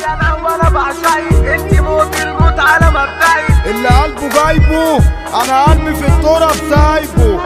يا لهوي انا بعشقك، انت موت الموت على مبدئي. اللي قلبه جايبه انا قلبي في التراب سايبه.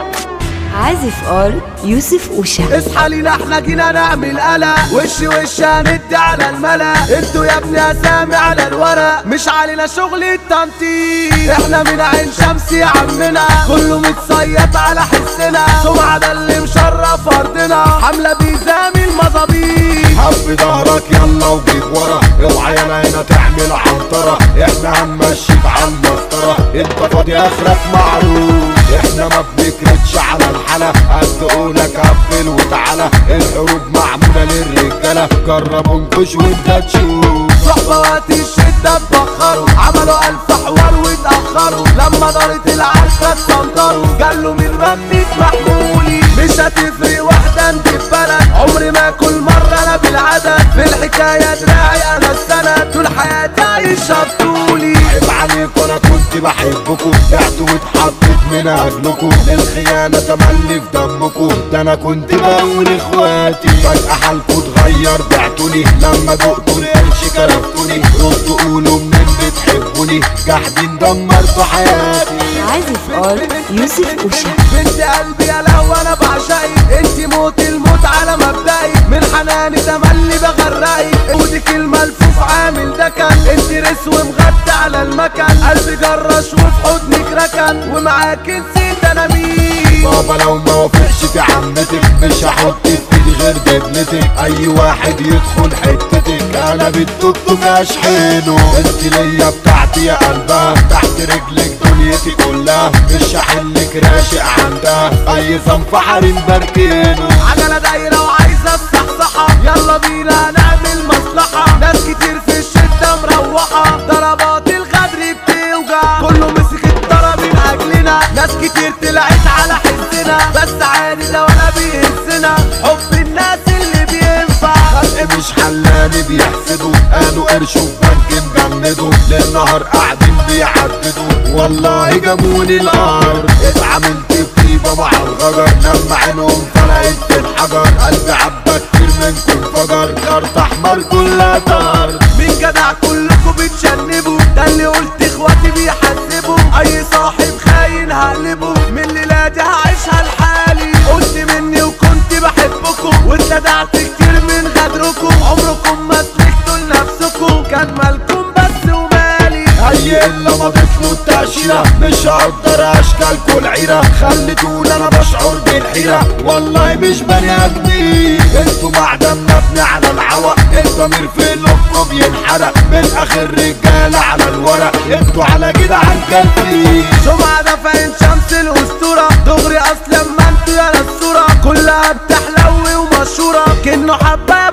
عازف ار يوسف اوشا. اصحى لينا احنا جينا نعمل قلق، وش هندي على الملا. انتوا يا ابني اسامي على الورق، مش علينا شغل التنطيط. احنا من عين شمس يا عمنا، كله متصيط على حسنا. سمعة ده اللي مشرف ارضنا، حملة بيزامي المظابيط. حب ظهرك يلا وجيب ورا، اوعى يالا هنا تعمل عنطرة. احنا هنمشيك على المسطرة، انت فاضي اخرك معروف. احنا ما بنكردش على الحلا، قد قولك قبل وتعالى. الحروب معمولة للرجالة، جرب انكش وانت تشوف. صحبة وقت الشدة اتبخروا، عملوا ألف حوار واتأخروا. لما دارت العركة اتسنطروا، قالوا من رنة محمولي. مش هتفرق واحدة انت في بلد، عمري ما كل مرة انا بالعدد. في الحكاية دراعي انا السند، طول حياتي عايش بطولي. عيب عليك وانا كنت بحبكوا، بعتوا واتحطيت من اجلكوا. للخيانة تملي في دمكوا، ده انا كنت بقول اخواتي. فجأة حالكوا اتغير بعتوني، لما دقتوا القرش كرفتوني. ردوا قولوا منين بتحبوني، جحدين دمرتوا حياتي. عازف ار يوسف اوشا. بنت قلبي يا لهوي انا بعشقك، انت موت الموت على مبدئي. من حناني تملي بغرقك، ودك الملفوف عامل دكن. انت رس ومغطي على المكان، قلبي جرش وفي حضنك ركن. ومعاك نسيت انا مين. بابا لو ما وافقش في عمتك، مش هحط في ايدي غير دبلتك. اي واحد يدخل حتتك انا بالتوك توك اشحنه. انت ليا بتاعتي يا قلبها، تحت رجلك دنيتي كلها. مش هحلك راشق عندها، اي صنف حريم بركنه. عجلة دايرة وعايزة الصحصحة، يلا بينا نعمل مصلحة. ناس كتير في الشدة مروحة، ضربات الغدر بتوجع. كله مسك الضرب من اجلنا، ناس كتير طلعت على حسنا. بس عادي ده ولا بيهزنا، حب الناس اللي بينفع. خلق مش حلاني بيحسدوا، قالوا قرش وبنك مجندوا. للنهار قاعدين بيعددوا، والله جابوني الارض. اتعاملت بطيبة مع الغجر، لما عينهم طلعت في الحجر. قلبي عبى كتير منكم فجر، كارت احمر كلها طار. مين جدع كلكوا بتشنبوا، ده اللي قلت اخواتي بيحسبوا. اي صاحب خاين هقلبه، من ليلادي هعيشها لحالي. قلت مني وكنت بحبكم، واتلدعت كتير من غدركم. عمركم ما سلكتوا لنفسكم، كان مالكم بس ومالي. اي الا مضيتلوا التأشيرة، مش هقدر اشكالكوا العيرة. خليتوني انا بشعر بالحيرة، والله مش بني ادمين. انتوا معدن مبني على العوق، الضمير في قلوبكم بينحرق. من اخر رجالة على الورق، انتوا على جدعان كالفين. سمعة ده فاين شمس الاسطورة، دغري اصلا ما انتوا يا الصورة. كلها بتحلوي ومشهورة، كأنه حباية